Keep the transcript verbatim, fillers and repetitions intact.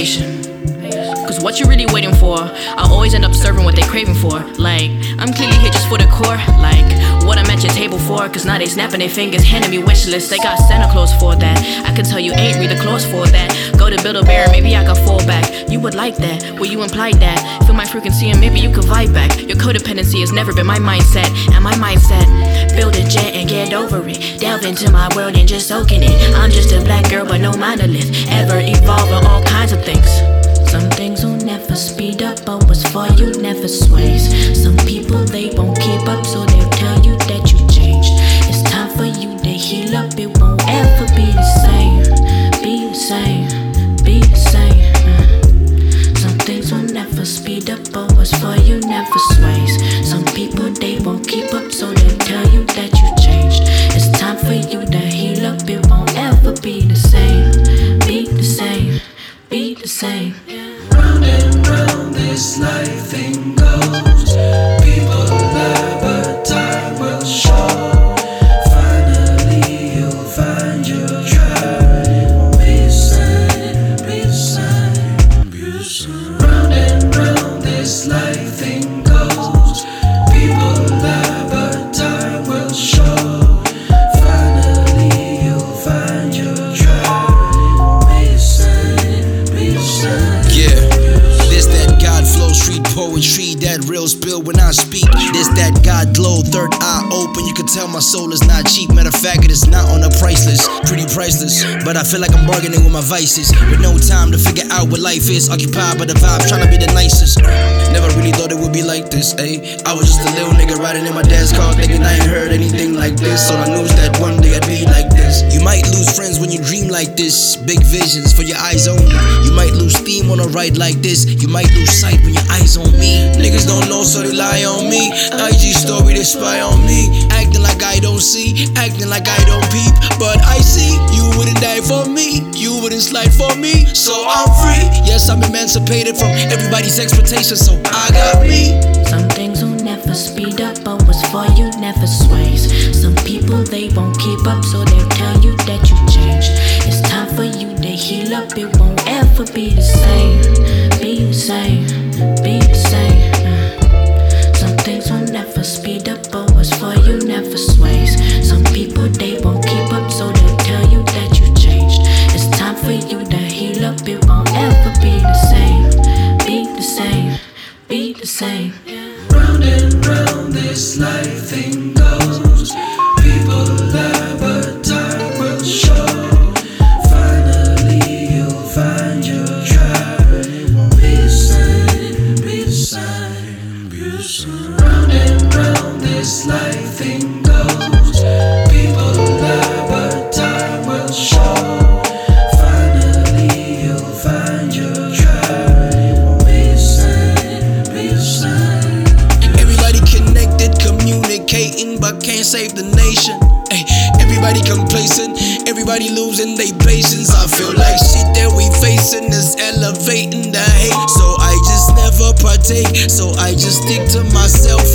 patient. Cause what you really waiting for, I'll always end up serving what they craving for. Like, I'm clearly here just for the core. Like, what I'm at your table for. Cause now they snapping their fingers, handing me wish lists. They got Santa Claus for that. I can tell you ain't read the clause for that. Go to Build-A-Bear, maybe I can fall back. You would like that, well you implied that. Feel my frequency and maybe you could vibe back. Your codependency has never been my mindset. And my mindset, build a jet and get over it. Delve into my world and just soak in it. I'm just a black girl but no monolith. Ever evolving all kinds of things. Some things will never speed up, but what's for you never sways. Some people, they won't keep up, so they'll tell you that you changed. It's time for you to heal up, it won't ever be the same. Be the same, be the same. Some things will never speed up, but what's for you never sways. Some people, they won't keep up, so they'll tell you that you changed. It's time for you to heal up, it won't ever be the same. Be the same, be the same. Round and round this life thing goes. People lie, but time will show. Finally, you'll find your tribe. It won't be the same, be the same, be the same. Round and round this life thing goes. People lie, but time will show. Finally, you'll find your tribe. It won't be the same, be the same. This that God flow, street poetry, that real spill when I speak. This that God glow, third eye open, you can tell my soul is not cheap. Matter of fact, it is not on the price list, pretty priceless. But I feel like I'm bargaining with my vices, with no time to figure out what life is. Occupied by the vibe, trying to be the nicest. Never really thought it would be like this, ayy. I was just a little nigga riding in my dad's car, thinking I ain't heard anything like this. All I knew is that one day I'd be like this. You might lose friends when you dream like this. Big visions for your eyes only. You might lose steam on a ride like this. You might lose sight when your eyes on me. Niggas don't know, so they lie on me. I G story, they spy on me. Acting like I don't see, acting like I don't peep. But I see, you wouldn't die for me, you wouldn't slide for me. So I'm free, yes I'm emancipated from everybody's expectations. So I got me. Some things will never speed up, but what's for you never sways. Some people, they won't keep up, so they'll tell you that you changed. It's time for you to heal up, it won't ever be the same. Be the same, be the same. Some things will never speed up, but what's for you never sways. Some people, they won't keep up, so they'll tell you that you changed. It's time for you to heal up, it won't ever be the same. Be the same, be the same. Round and round this life thing goes. People lie, but time will show. Finally, you'll find your tribe. It won't be the same, be the same, be the same. Round and round this life thing goes. People lie, but time will show. Finally, you'll find your tribe. It won't be the same, be the same. Everybody connected, communicating, but can't save the nation. Ay, everybody complacent, everybody losing their patience. I feel like shit that we facing is elevating the hate. So I just never partake, so I just stick to myself